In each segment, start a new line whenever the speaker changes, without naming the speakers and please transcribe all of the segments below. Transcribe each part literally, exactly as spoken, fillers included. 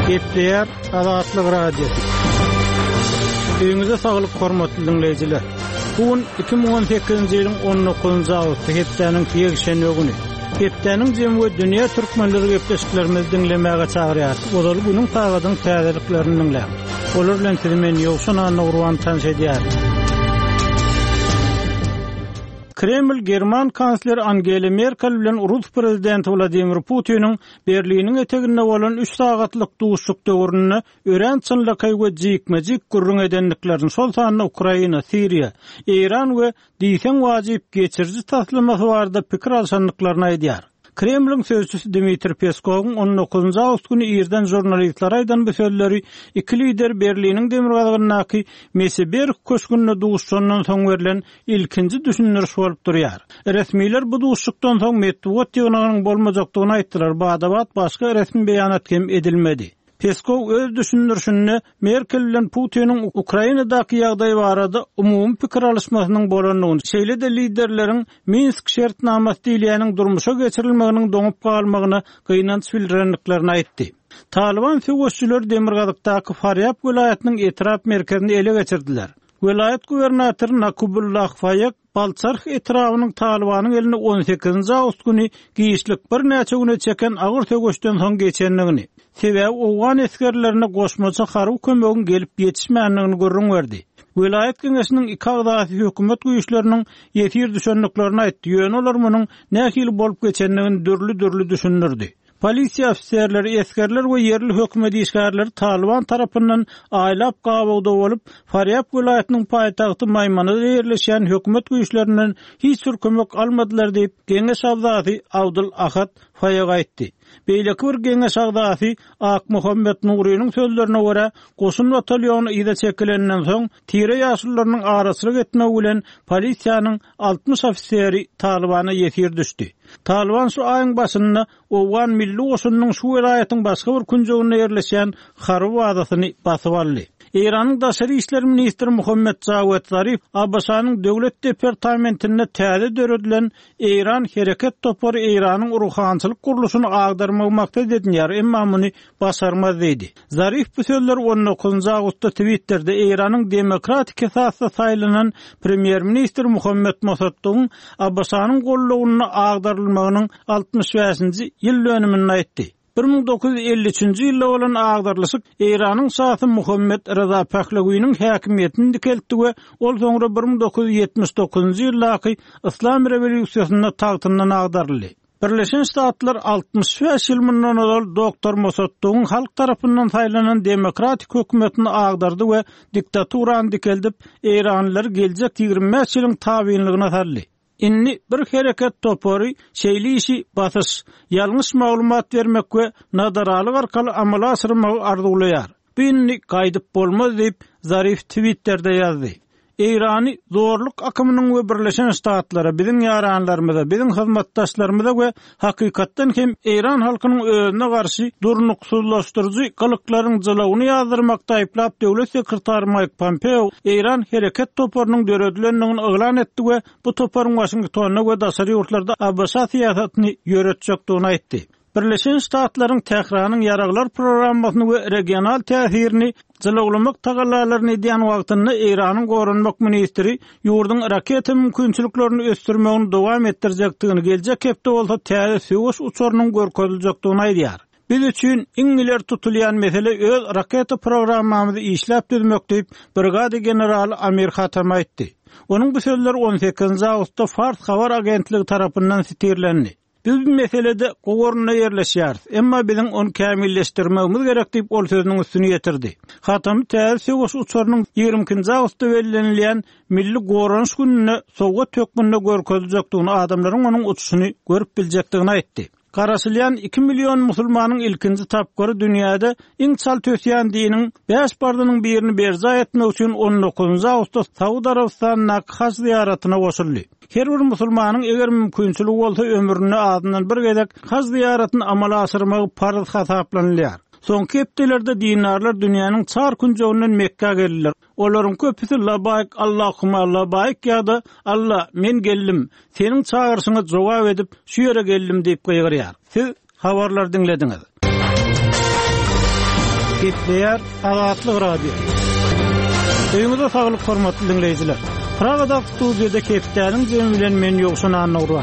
Gepler Azatlyk radiosu. Öňüňizde saglyk hormatly dinleýijiler. Bugün iki bin on sekizinji ýylyň on dokuzunjy awgusty hepdeniň ýekşenbe güni. Hepdeniň jemgy dünýä türkmenleri gepleşiklerimizi dinlemäge çagyrýar. Olar günüň tagadyň täzeliklerini dinleýär. Olar bilen men ýokşuna Nurwan tanşedýär. Kreml German kansleri Angela Merkel bilen Rus prezidenti Vladimir Putin'in Berlinin eteginde bolan üç sagatlyk duşuk döwrüni ören çynlykay we jikmejik gurrun edenliklerini sol sanyna Ukraina, Siriya, Iran we diýsen wajyp geçirji taslamasy barada pikir alşanlyklaryny aýdýar. Kremlin sözçüsü Dmitri Peskov'un on dokuzunjy awgust günü ýerden jurnalistler aýdan bu sözleri iki lider Berlinin demirgalgynaky Meseberg köşkünde duşuşandan soň berilen ilkinji düşündiriş bolup durýar. Resmiler bu duşuşykdan soň medeniýet ýygynyň bolmajakdygyny aýtdylar. Badabat başga resmi beýanat kem edilmedi. Peskov öz düşündürüşini Merkel bilen Putin'in Ukrainadaky ýagdaý barada umumy pikir alışmasynyň bolanyny, şeýle de liderleriň Minsk şertnamasy diýilýäniň durmuşa geçirilmeginiň doňup galmagyna gynanç bildirenliklerini aýtdy. Taliban söwüşçüler Demirgazykdaky Faryab welaýatynyň etrap merkezini ele geçirdiler. Welayat gubernatory Nakubullah Fayak Balçarh etrawynyň Talibanyň eline on sekizinji awgust günü giýişlik bir näçe güne çeken agyr tögüşden soň geçenligini, sebäbi owgan eskerlerine goşmaça haryp kömegiň gelip ýetişmänligini görüň berdi. Welayat Keňeşiniň iki agdaty hökümet güýçleriniň ýetir düşenliklerini aýtdy. Ýöne olar munyň nähili bolup geçenligini dürli-dürli düşündirdi. Polisiýa ofisiýerleri, eskerler we yerli hökümet işgärleri Taliban tarapyndan aýlap gabagda bolup, Faryab welaýatynyň paýtagty Maýmanada ýerleşen hökümet güýçlerinden hiç bir kömek almadylar diýip Geňeş agdaty Abdul Ahad Faýag aýtdy. Beýleki bir Geňeş agdaty Ak Muhammed Nuriýanyň sözlerine görä, goşun batalyonu ýa-da çekilenden soň tire ýaşullarynyň arasyna getmegi bilen polisiýanyň altmış ofisiýeri Talibana ýetir düşdi. Taliban şu aýyň başynda owgan milli goşunyň şu welaýatyň başga bir künjeginde ýerleşen Xarub wadasyny basyp aldy. Iranyň daşary işler ministri Muhammed Javad Zarif Abbasanyň döwlet departamentinde täze döredilen Iran hereket topary Iranyň ruhançylyk guruluşyny agdarmagy maksat edinýär, emma muny başarmaz diýdi. Zarif bu sözleri on dokuzunjy awgustda Twitter'de Iranyň demokratik esasda saýlanan premier ministri Muhammed Mosaddyň Abbasanyň gollawyny agdarylmagynyň altmış beşinji ýyl dönümini aýtdy. bir bin dokuz yüz elli üçinji ýylda bolan agdarlyşyk Iranyň şahsy Muhammed Reza Pahlawiýanyň häkimiýetini dikeltdi we ol soňra bir bin dokuz yüz ýetmiş dokuzunjy ýyldaky Islam rewolýusiýasyna tagtyndan agdaryldy. Birleşen Ştatlar altmış beş ýyl mundan ol doktor Mosaddyň halk tarapyndan saýlanan demokratik hökümetini agdardy we diktaturany dikeldip, Iranlylar geljek ýygrimi beş ýylyň tabiinligine sarly. Inni bir hereket topary şeýli işi basys, ýalňyş maglumat bermek we nadaralyk arkaly amala asyrmagy arzulaýar. Bu inni gaýdyp bolmaz diýip Zarif Twitter'de ýazdy. Irany zorluk akymynyň we Birleşen Ştatlara, biziň ýaranlarymyza, biziň hyzmatdaşlarymyza we hakykatdan hem Iran halkynyň özüne garşy durnuksuzlaşdyrjy galyklaryň jylawyny ýazdyrmakda aýplap döwlet sekretary Mike Pompeo Iran hereket toparynyň döredilenligini oglan etdi we bu toparyň Washingtonna we daşary ýurtlarda Abbasa siýasatyny ýöretjekdigini aýtdy. Birleşen Ştatlaryň Tehranyň ýaraglar programmasyny we regional täsirini jylawlamak tagallalaryny diýen wagtynda Iranyň gorunmak ministri ýurduň raketa mümkinçiliklerini ösdürmegini dowam etdirjekdigini, geljek hepde bolsa täze söwüş uçurynyň görkeziljakdygyny aýdýar. Biz üçin iň iler tutulýan mesele öz raketa programmamyzy işläp düzmek diýip brigada generali Amir Khatam aýtdy. Onuň bu sözleri on sekizinji awgustda Fars habar agentligi tarapyndan sitirlendi. Biz bu meselede gogoruna yerleşýäris, emma biziň onu kämilleşdirmegimiz gerek diýip ol sözüniň üstüne ýetirdi. Hatam täze söwüş uçurynyň ýigriminkinji awgustda belgilenýän milli gorunuş gününe Sowgat tökmünde görkeziljakdygyny, adamlaryň onuň uçuşyny görüp biljekdigini aýtdy. Garaşylýan iki million musulmanyň ilkinji tapgary dünýäde iň çal tösýän diniň beş bardynyň birini berza etmek üçin on dokuzunjy awgustda Saudy Arabistanyna haç ziýaratyna goşuldy. Her bir musulmanyň eger mümkinçiligi bolsa ömrüne adından bir gezek haç ziýaratyny amala asyrmagy farz hasaplanýar. Soňky hepdelerde dinarlar dünýäniň çar künjeginden Mekka geldiler. Olaryň köpüsi labayk Allahumma labayk ýa-da Allah men geldim, seniň çağırşyňa jogap edip şu ýere geldim diýip gıýgyrýar. Siz habarlar dinlediňiz. Gepleyer Azatlyk Radio. Öýüňizde saglyk hormatly dinleýijiler. Pragada studiýada Kepdäniň jemi bilen men ýokşan anagry.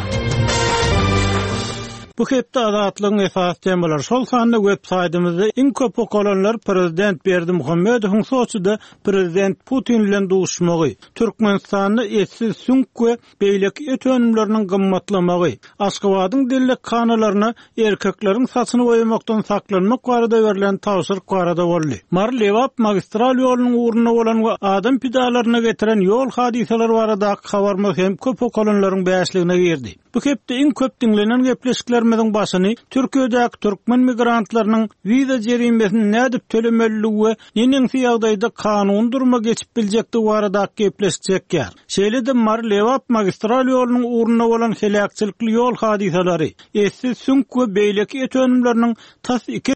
Bu hepde Azatlygyň esas temalar şol sanda websaytymyzda iň köp okalanlar prezident Berdimuhammedowyň soçuda prezident Putin bilen duşmagy, Türkmenistanyny etsiz süňkü beýlek ötönümleriniň gymmatlamagy, Aşgabatyň dillik kanalaryna erkekleriň saçyny boýamakdan saklanmak barada berilen tawsyrk barada boldy. Mar-Lewap magistral ýolunyň uğruna bolan we adam pidalaryna getiren ýol hadiseleri barada habarma hem köp okalanlaryň bäşligine girdi. Bu hepde iň köp dinlenen gepleşiklerimiziň başyny Türkiýedäki türkmen migrantlarynyň wiza jerimesini nädip tölemeligi, nensi ýagdaýda kanun durma geçip biljekdi barada gepleşjekler. Şeýle de Mar-Lewap magistral ýolunyň uğruna bolan helakçylikly ýol hadiseleri, essiz süňk we beýleki ötönümleriniň tas iki